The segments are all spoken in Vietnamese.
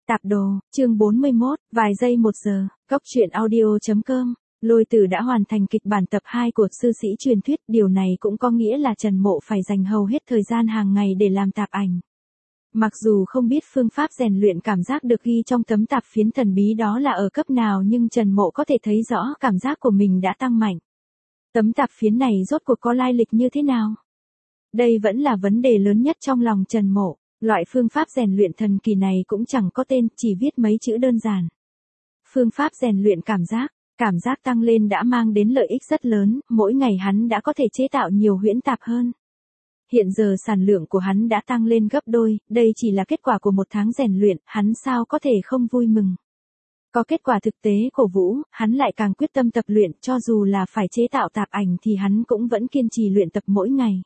Tạp đồ, chương 41, vài giây 1 giờ, Góc truyện audio.com. Lôi Tử đã hoàn thành kịch bản tập 2 của Sư sĩ truyền thuyết, điều này cũng có nghĩa là Trần Mộ phải dành hầu hết thời gian hàng ngày để làm tạp ảnh. Mặc dù không biết phương pháp rèn luyện cảm giác được ghi trong tấm tạp phiến thần bí đó là ở cấp nào, nhưng Trần Mộ có thể thấy rõ cảm giác của mình đã tăng mạnh. Tấm tạp phiến này rốt cuộc có lai lịch như thế nào? Đây vẫn là vấn đề lớn nhất trong lòng Trần Mộ. Loại phương pháp rèn luyện thần kỳ này cũng chẳng có tên, chỉ viết mấy chữ đơn giản. Phương pháp rèn luyện cảm giác tăng lên đã mang đến lợi ích rất lớn, mỗi ngày hắn đã có thể chế tạo nhiều huyễn tạp hơn. Hiện giờ sản lượng của hắn đã tăng lên gấp đôi, đây chỉ là kết quả của một tháng rèn luyện, hắn sao có thể không vui mừng. Có kết quả thực tế cổ vũ, hắn lại càng quyết tâm tập luyện, cho dù là phải chế tạo tạp ảnh thì hắn cũng vẫn kiên trì luyện tập mỗi ngày.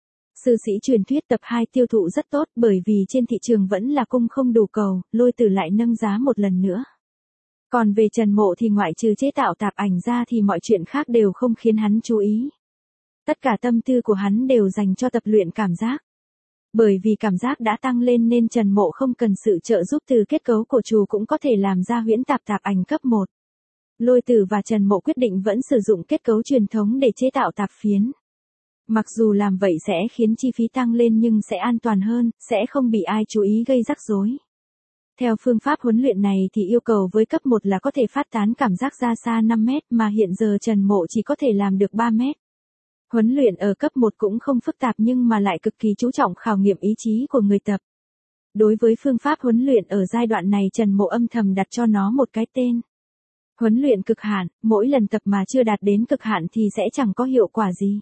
Sư sĩ truyền thuyết tập 2 tiêu thụ rất tốt, bởi vì trên thị trường vẫn là cung không đủ cầu, Lôi Tử lại nâng giá một lần nữa. Còn về Trần Mộ thì ngoại trừ chế tạo tạp ảnh ra thì mọi chuyện khác đều không khiến hắn chú ý. Tất cả tâm tư của hắn đều dành cho tập luyện cảm giác. Bởi vì cảm giác đã tăng lên nên Trần Mộ không cần sự trợ giúp từ kết cấu của trù cũng có thể làm ra huyễn tạp ảnh cấp 1. Lôi Tử và Trần Mộ quyết định vẫn sử dụng kết cấu truyền thống để chế tạo tạp phiến. Mặc dù làm vậy sẽ khiến chi phí tăng lên nhưng sẽ an toàn hơn, sẽ không bị ai chú ý gây rắc rối. Theo phương pháp huấn luyện này thì yêu cầu với cấp 1 là có thể phát tán cảm giác ra xa 5 mét mà hiện giờ Trần Mộ chỉ có thể làm được 3 mét. Huấn luyện ở cấp 1 cũng không phức tạp nhưng mà lại cực kỳ chú trọng khảo nghiệm ý chí của người tập. Đối với phương pháp huấn luyện ở giai đoạn này Trần Mộ âm thầm đặt cho nó một cái tên. Huấn luyện cực hạn, mỗi lần tập mà chưa đạt đến cực hạn thì sẽ chẳng có hiệu quả gì.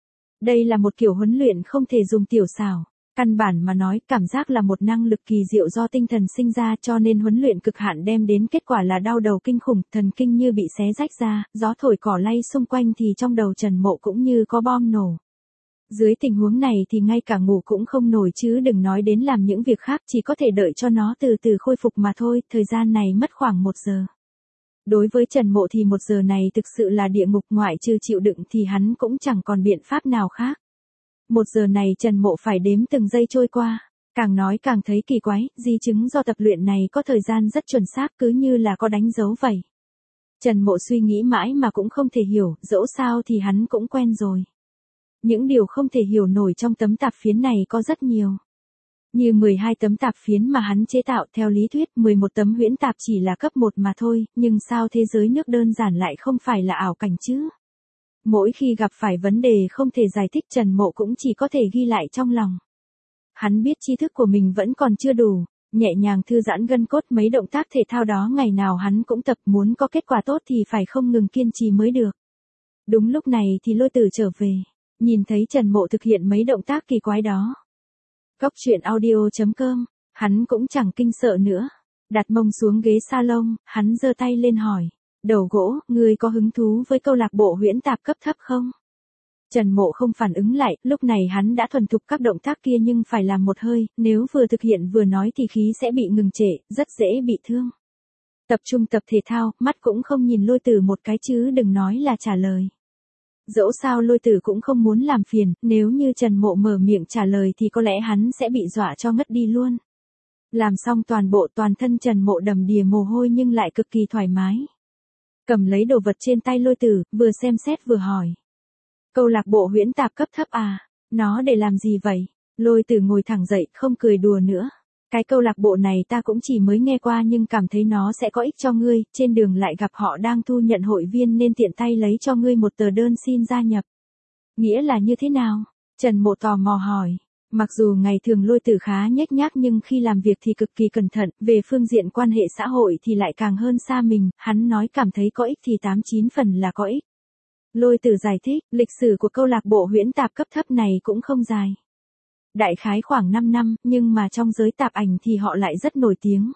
Đây là một kiểu huấn luyện không thể dùng tiểu xảo. Căn bản mà nói, cảm giác là một năng lực kỳ diệu do tinh thần sinh ra, cho nên huấn luyện cực hạn đem đến kết quả là đau đầu kinh khủng, thần kinh như bị xé rách ra, gió thổi cỏ lay xung quanh thì trong đầu Trần Mộ cũng như có bom nổ. Dưới tình huống này thì ngay cả ngủ cũng không nổi chứ đừng nói đến làm những việc khác, chỉ có thể đợi cho nó từ từ khôi phục mà thôi, thời gian này mất khoảng 1 giờ. Đối với Trần Mộ thì 1 giờ này thực sự là địa ngục, ngoại trừ chịu đựng thì hắn cũng chẳng còn biện pháp nào khác. 1 giờ này Trần Mộ phải đếm từng giây trôi qua, càng nói càng thấy kỳ quái, di chứng do tập luyện này có thời gian rất chuẩn xác cứ như là có đánh dấu vậy. Trần Mộ suy nghĩ mãi mà cũng không thể hiểu, dẫu sao thì hắn cũng quen rồi. Những điều không thể hiểu nổi trong tấm tạp phiến này có rất nhiều. Như 12 tấm tạp phiến mà hắn chế tạo, theo lý thuyết 11 tấm huyễn tạp chỉ là cấp 1 mà thôi, nhưng sao thế giới nước đơn giản lại không phải là ảo cảnh chứ? Mỗi khi gặp phải vấn đề không thể giải thích Trần Mộ cũng chỉ có thể ghi lại trong lòng. Hắn biết tri thức của mình vẫn còn chưa đủ, nhẹ nhàng thư giãn gân cốt, mấy động tác thể thao đó ngày nào hắn cũng tập, muốn có kết quả tốt thì phải không ngừng kiên trì mới được. Đúng lúc này thì Lôi Tử trở về, nhìn thấy Trần Mộ thực hiện mấy động tác kỳ quái đó. Góc truyện audio.com, hắn cũng chẳng kinh sợ nữa. Đặt mông xuống ghế salon, hắn giơ tay lên hỏi. Đầu gỗ, ngươi có hứng thú với câu lạc bộ huyễn tạp cấp thấp không? Trần Mộ không phản ứng lại, lúc này hắn đã thuần thục các động tác kia nhưng phải làm một hơi, nếu vừa thực hiện vừa nói thì khí sẽ bị ngừng trệ, rất dễ bị thương. Tập trung tập thể thao, mắt cũng không nhìn Lôi Tử một cái chứ đừng nói là trả lời. Dẫu sao Lôi Tử cũng không muốn làm phiền, nếu như Trần Mộ mở miệng trả lời thì có lẽ hắn sẽ bị dọa cho ngất đi luôn. Làm xong toàn thân Trần Mộ đầm đìa mồ hôi nhưng lại cực kỳ thoải mái. Cầm lấy đồ vật trên tay Lôi Tử, vừa xem xét vừa hỏi. Câu lạc bộ huyễn tạp cấp thấp à? Nó để làm gì vậy? Lôi Tử ngồi thẳng dậy, không cười đùa nữa. Cái câu lạc bộ này ta cũng chỉ mới nghe qua nhưng cảm thấy nó sẽ có ích cho ngươi, trên đường lại gặp họ đang thu nhận hội viên nên tiện tay lấy cho ngươi một tờ đơn xin gia nhập. Nghĩa là như thế nào? Trần Mộ tò mò hỏi. Mặc dù ngày thường Lôi Tử khá nhếch nhác nhưng khi làm việc thì cực kỳ cẩn thận, về phương diện quan hệ xã hội thì lại càng hơn xa mình, hắn nói cảm thấy có ích thì 89 phần là có ích. Lôi Tử giải thích, lịch sử của câu lạc bộ huyễn tạp cấp thấp này cũng không dài. Đại khái khoảng 5 năm, nhưng mà trong giới tạp ảnh thì họ lại rất nổi tiếng.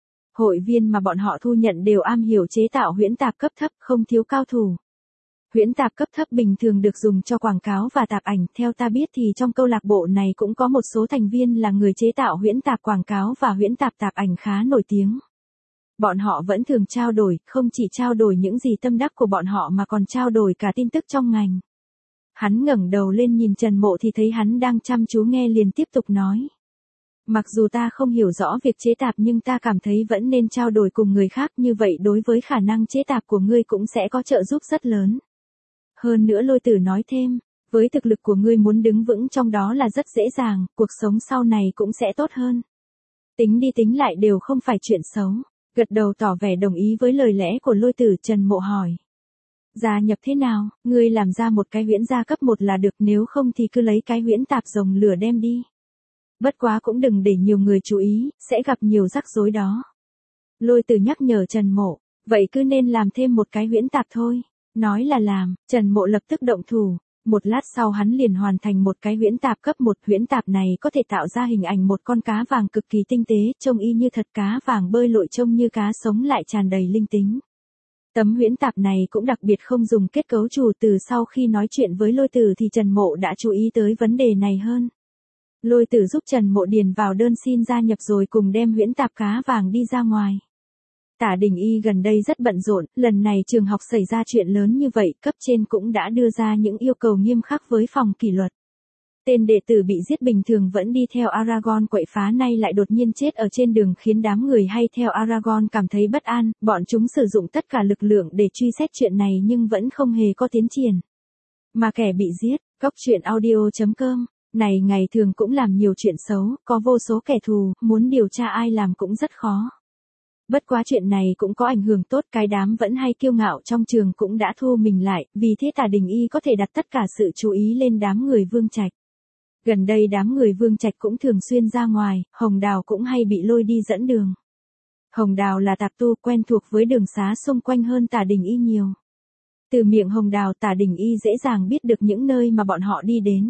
Hội viên mà bọn họ thu nhận đều am hiểu chế tạo huyễn tạp cấp thấp, không thiếu cao thủ. Huyễn tạp cấp thấp bình thường được dùng cho quảng cáo và tạp ảnh, theo ta biết thì trong câu lạc bộ này cũng có một số thành viên là người chế tạo huyễn tạp quảng cáo và huyễn tạp ảnh khá nổi tiếng. Bọn họ vẫn thường trao đổi, không chỉ trao đổi những gì tâm đắc của bọn họ mà còn trao đổi cả tin tức trong ngành. Hắn ngẩng đầu lên nhìn Trần Mộ thì thấy hắn đang chăm chú nghe liền tiếp tục nói. Mặc dù ta không hiểu rõ việc chế tạp nhưng ta cảm thấy vẫn nên trao đổi cùng người khác, như vậy đối với khả năng chế tạp của ngươi cũng sẽ có trợ giúp rất lớn. Hơn nữa Lôi Tử nói thêm, với thực lực của ngươi muốn đứng vững trong đó là rất dễ dàng, cuộc sống sau này cũng sẽ tốt hơn. Tính đi tính lại đều không phải chuyện xấu. Gật đầu tỏ vẻ đồng ý với lời lẽ của Lôi Tử. Trần Mộ hỏi. Gia nhập thế nào, ngươi làm ra một cái huyễn gia cấp 1 là được, nếu không thì cứ lấy cái huyễn tạp rồng lửa đem đi. Bất quá cũng đừng để nhiều người chú ý, sẽ gặp nhiều rắc rối đó. Lôi Tử nhắc nhở Trần Mộ, vậy cứ nên làm thêm một cái huyễn tạp thôi. Nói là làm, Trần Mộ lập tức động thủ. Một lát sau hắn liền hoàn thành một cái huyễn tạp cấp 1. Huyễn tạp này có thể tạo ra hình ảnh một con cá vàng cực kỳ tinh tế, trông y như thật, cá vàng bơi lội trông như cá sống lại tràn đầy linh tính. Tấm huyễn tạp này cũng đặc biệt không dùng kết cấu chủ từ. Sau khi nói chuyện với Lôi Tử thì Trần Mộ đã chú ý tới vấn đề này hơn. Lôi Tử giúp Trần Mộ điền vào đơn xin gia nhập rồi cùng đem huyễn tạp cá vàng đi ra ngoài. Tả Đình Y gần đây rất bận rộn, lần này trường học xảy ra chuyện lớn như vậy, cấp trên cũng đã đưa ra những yêu cầu nghiêm khắc với phòng kỷ luật. Tên đệ tử bị giết bình thường vẫn đi theo Aragorn quậy phá nay lại đột nhiên chết ở trên đường khiến đám người hay theo Aragorn cảm thấy bất an, bọn chúng sử dụng tất cả lực lượng để truy xét chuyện này nhưng vẫn không hề có tiến triển. Mà kẻ bị giết, Goctruyện.audio.com, này ngày thường cũng làm nhiều chuyện xấu, có vô số kẻ thù, muốn điều tra ai làm cũng rất khó. Bất quá chuyện này cũng có ảnh hưởng tốt, cái đám vẫn hay kiêu ngạo trong trường cũng đã thu mình lại, vì thế Tả Đình Y có thể đặt tất cả sự chú ý lên đám người Vương Trạch. Gần đây đám người Vương Trạch cũng thường xuyên ra ngoài, Hồng Đào cũng hay bị lôi đi dẫn đường. Hồng Đào là tạp tu quen thuộc với đường xá xung quanh hơn Tả Đình Y nhiều. Từ miệng Hồng Đào Tả Đình Y dễ dàng biết được những nơi mà bọn họ đi đến.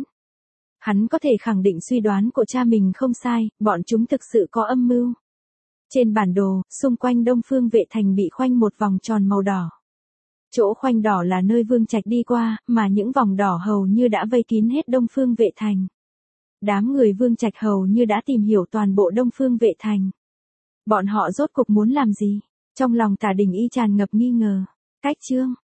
Hắn có thể khẳng định suy đoán của cha mình không sai, bọn chúng thực sự có âm mưu. Trên bản đồ, xung quanh Đông Phương Vệ Thành bị khoanh một vòng tròn màu đỏ. Chỗ khoanh đỏ là nơi Vương Trạch đi qua, mà những vòng đỏ hầu như đã vây kín hết Đông Phương Vệ Thành. Đám người Vương Trạch hầu như đã tìm hiểu toàn bộ Đông Phương Vệ Thành. Bọn họ rốt cuộc muốn làm gì? Trong lòng Tả Đình Y tràn ngập nghi ngờ. Cách chương